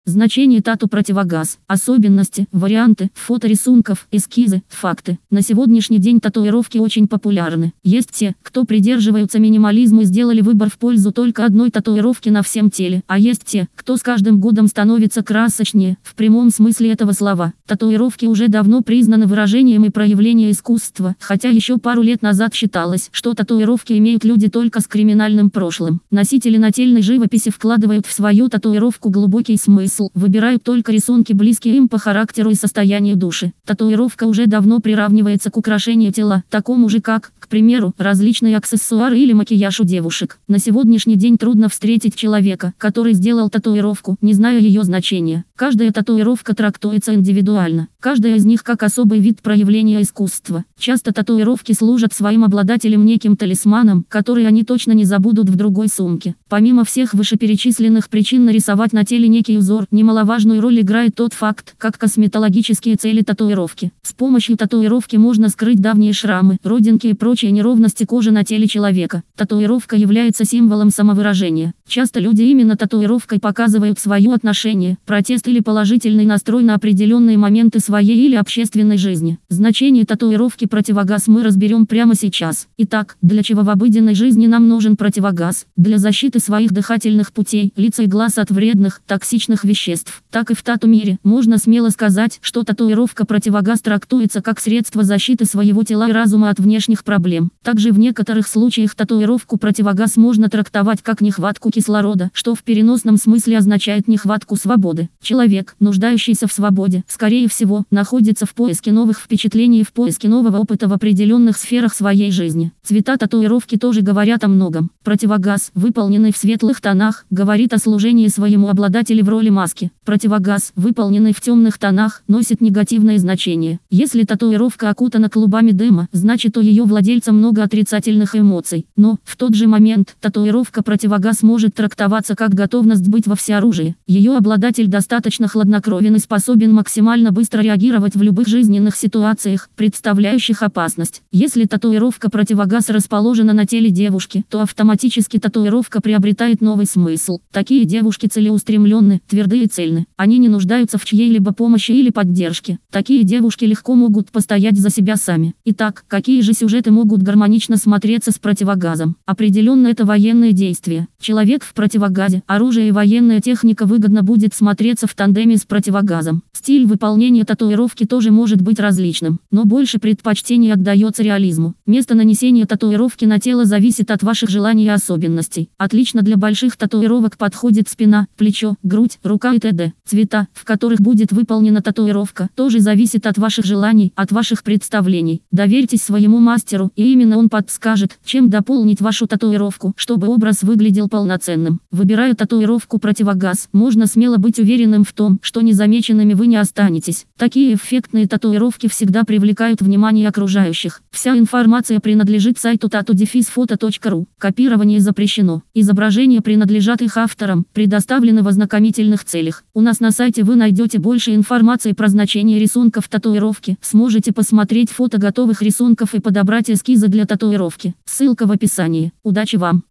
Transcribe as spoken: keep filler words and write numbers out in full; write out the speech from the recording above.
Значение тату-противогаз. Особенности, варианты, фото рисунков, эскизы, факты. На сегодняшний день татуировки очень популярны. Есть те, кто придерживаются минимализма и сделали выбор в пользу только одной татуировки на всем теле. А есть те, кто с каждым годом становится красочнее, в прямом смысле этого слова. Татуировки уже давно признаны выражением и проявлением искусства, хотя еще пару лет назад считалось, что татуировки имеют люди только с криминальным прошлым. Носители нательной живописи вкладывают в свою татуировку глубокий смысл. Выбирают только рисунки, близкие им по характеру и состоянию души. Татуировка уже давно приравнивается к украшению тела, такому же как, к примеру, различные аксессуары или макияж у девушек. На сегодняшний день трудно встретить человека, который сделал татуировку, не зная ее значения. Каждая татуировка трактуется индивидуально. Каждая из них как особый вид проявления искусства. Часто татуировки служат своим обладателям неким талисманом, который они точно не забудут в другой сумке. Помимо всех вышеперечисленных причин нарисовать на теле некий узор, немаловажную роль играет тот факт, как косметологические цели татуировки. С помощью татуировки можно скрыть давние шрамы, родинки и прочие неровности кожи на теле человека. Татуировка является символом самовыражения. Часто люди именно татуировкой показывают свое отношение, протест или положительный настрой на определенные моменты своей или общественной жизни. Значение татуировки противогаз мы разберем прямо сейчас. Итак, для чего в обыденной жизни нам нужен противогаз? Для защиты своих дыхательных путей, лица и глаз от вредных, токсичных веществ. Так и в тату-мире можно смело сказать, что татуировка противогаз трактуется как средство защиты своего тела и разума от внешних проблем. Также в некоторых случаях татуировку противогаз можно трактовать как нехватку кислорода, что в переносном смысле означает нехватку свободы. Человек, нуждающийся в свободе, скорее всего, находится в поиске новых впечатлений и в поиске нового опыта в определенных сферах своей жизни. Цвета татуировки тоже говорят о многом. Противогаз, выполненный в светлых тонах, говорит о служении своему обладателю в роли маски. Противогаз, выполненный в темных тонах, носит негативное значение. Если татуировка окутана клубами дыма, значит у ее владельца много отрицательных эмоций. Но, в тот же момент, татуировка противогаз может трактоваться как готовность быть во всеоружии. Ее обладатель достаточно хладнокровен и способен максимально быстро реагировать в любых жизненных ситуациях, представляющих опасность. Если татуировка противогаз расположена на теле девушки, то автоматически татуировка приобретает новый смысл. Такие девушки целеустремленны, тверды и цельны. Они не нуждаются в чьей-либо помощи или поддержке. Такие девушки легко могут постоять за себя сами. Итак, какие же сюжеты могут гармонично смотреться с противогазом? Определенно это военные действия. Человек в противогазе, оружие и военная техника выгодно будет смотреться в тандеме с противогазом. Стиль выполнения татуировки тоже может быть различным, но больше предпочтение отдается реализму. Место нанесения татуировки на тело зависит от ваших желаний и особенностей. Отлично для больших татуировок подходит спина, плечо, грудь, рука и т.д. Цвета, в которых будет выполнена татуировка, тоже зависит от ваших желаний, от ваших представлений. Доверьтесь своему мастеру, и именно он подскажет, чем дополнить вашу татуировку, чтобы образ выглядел полноценным. Выбирая татуировку противогаз, можно смело быть уверенным в том, что незамеченными вы не останетесь. Такие эффектные татуировки всегда привлекают внимание окружающих. Вся информация принадлежит сайту тату дефис фото точка ру. Копирование запрещено. Изображения принадлежат их авторам, предоставлены в ознакомительных целях. У нас на сайте вы найдете больше информации про значение рисунков татуировки. Сможете посмотреть фото готовых рисунков и подобрать эскизы для татуировки. Ссылка в описании. Удачи вам!